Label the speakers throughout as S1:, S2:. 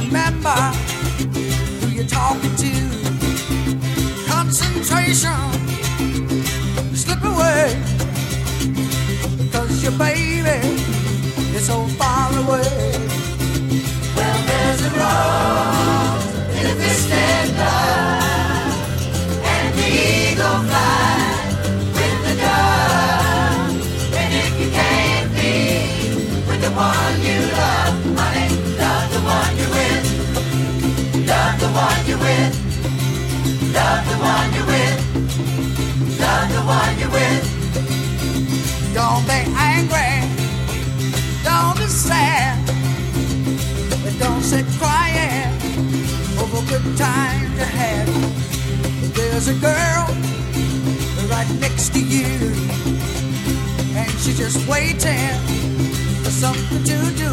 S1: remember who you're talking to. Concentration slip away, because your baby is so far away. Well, there's a rose in a twisted love, and the eagle flies with the dove. And if you can't be with the one you love, honey, love the one you're with. Love the one you're with. Love the one you're with. Love the one you're with. Don't be angry. Don't be sad. But don't sit crying over good times you had. There's a girl right next to you, and she's just waiting for something to do.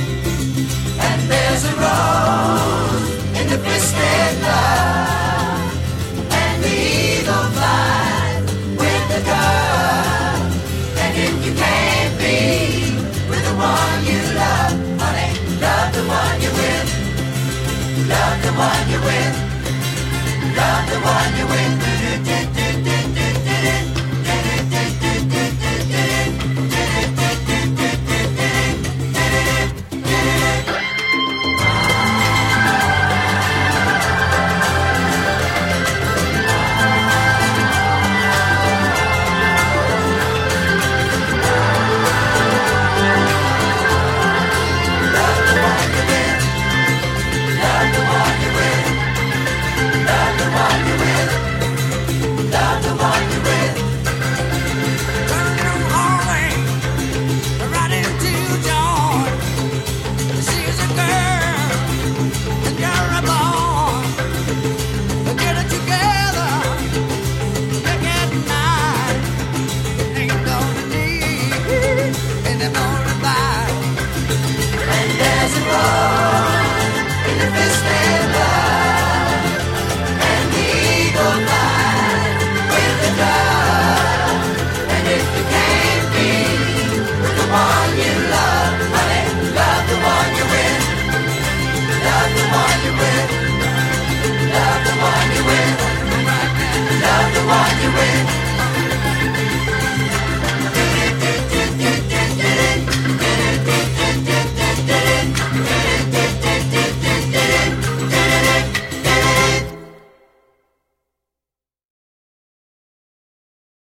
S1: And there's a rose in the twisted love, and the eagle flies with the dove. And if you can't be with the one you love, honey, love the one you're with. Love the one you're with. Love the one you're with. Love the one you're with. Love the one you're with.